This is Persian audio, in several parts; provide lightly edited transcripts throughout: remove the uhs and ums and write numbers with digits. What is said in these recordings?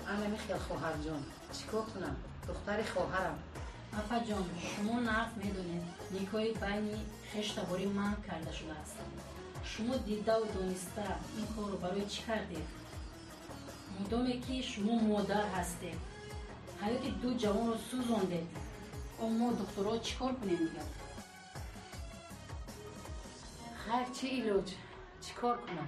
انا میخواد خواهر جان چیکار کنم؟ دختر خواهرم. افا جان شما نرف میدونید نیکای بین خشتباری من کرده شده است. شما دیده و دانسته این کار رو برای چی کردید؟ مدامی که شما مادر هستید حیات دو جوان رو سوزاندید، اما دخترها چیکار کنیم میگم؟ خیر چه ایلوج چیکار کنم؟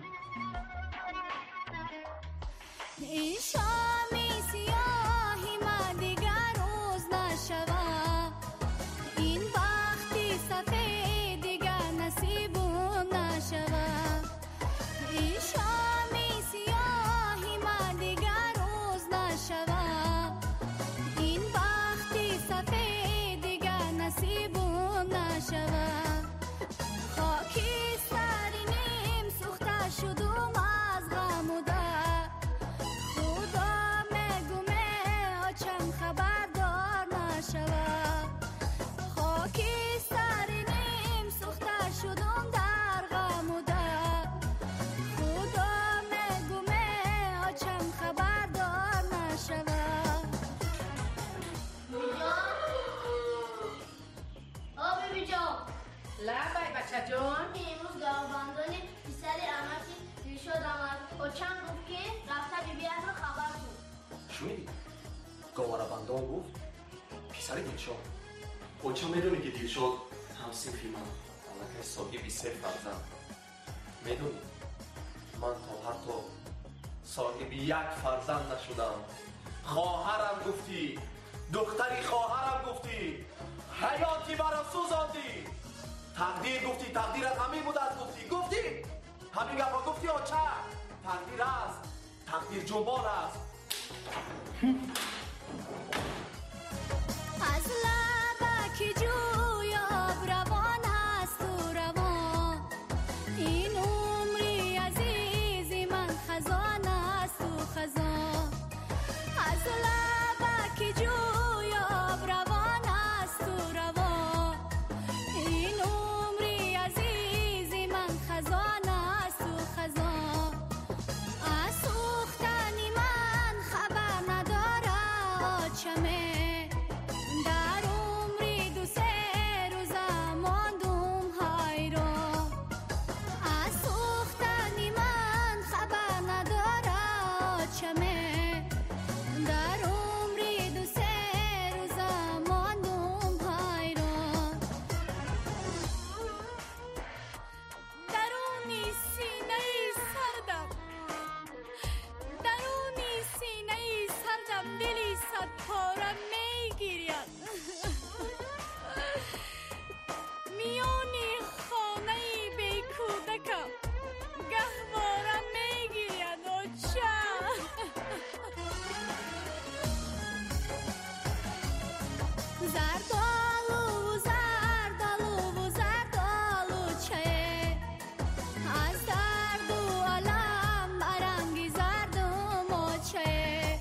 این شامی سیاهی من دیگر روز نشوم، این وقتی سفید دیگر نصیبم نشوم. این شامی سیاهی من دیگر روز نشوم، این وقتی سفید دیگر نصیبم نشوم. خاکی سرینیم سوخته شدم از غم و درد، خدا مگومه آچم خبردار نشوم. خاکی سرینیم سوخته شدم در غم و درد، خدا مگومه آچم خبردار نشوم. بیبی جان لبای بچه جان امروز گاوبندانی پسر امتی دیر شد آمد و چند گفت که رفته بیبی رو خبر کن. شنیدی؟ گاوربندان گفت پسر دیر شد. و چه میدونی که دیر شد؟ هم صنفی من الان صاحبی 3 فرزند. میدونی من تا حتی صاحبی 1 فرزند نشدم. خواهرم گفتی، دختری خواهرم گفتی، حیاتی برا سوزاندی. تقدیر گفتی، تقدیرت همین بود از گفتی همین گفت گفتی آچه تقدیر است، تقدیر جنبان است. از لبک جوی آب روان هست و روان، این عمری عزیزی من خزان است و خزان. از لبک جوی آب روان هست و روان، این عمری عزیزی من خزان است و خزان. از سوختنی من خبر نداره آچمه، در عمری 2-3 روز ماندم حیران. از سوختنی من خبر نداره آچمه، در عمری 2-3 روز ماندم حیران. درونی سینه سردم، درونی سینه سردم، دلی 100 پاره میگیرد. میانی خانه بی کودکم گهواره میگیرد و چه زردالو زردالو زردالو چه، از درد و علم برنگی زردم و چه.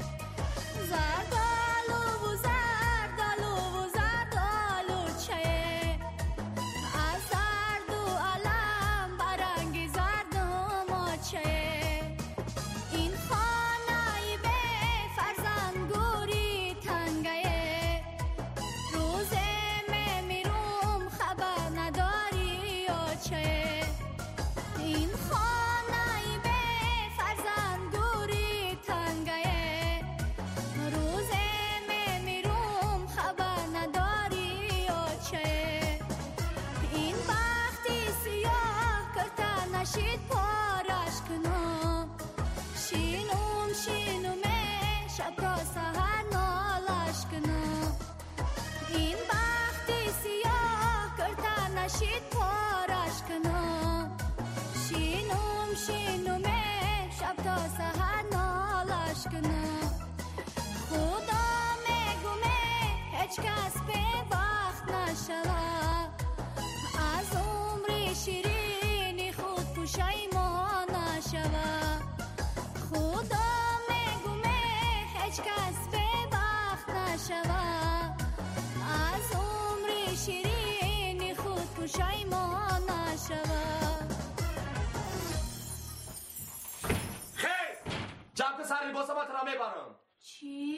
زردالو زردالو زردالو چه، از درد و علم برنگی زردم و چه. این خانه به فرزند گوری تنگه، روز میمیرم خبر نداری یا چه. این خانه به فرزند گوری تنگه، روز میمیرم خبر نداری یا چه. این وقتی سیاه کرده نشید پارش کنم، شینم شینمه شب تا سهر نالش کنم. این وقتی سیاه کرده نشید پارش کنم، شینم شینمه شب تا سهر نالش کنم. خدا میگومه هیچ کس به وقت نشود، از عمری شیرینی خود پشیمان نشود. خدا میگومه هیچ کس به وقت نشود، از عمری شیرینی خود پشیمان نشود. خیر جمع که سر لباسم را میبرم. چی؟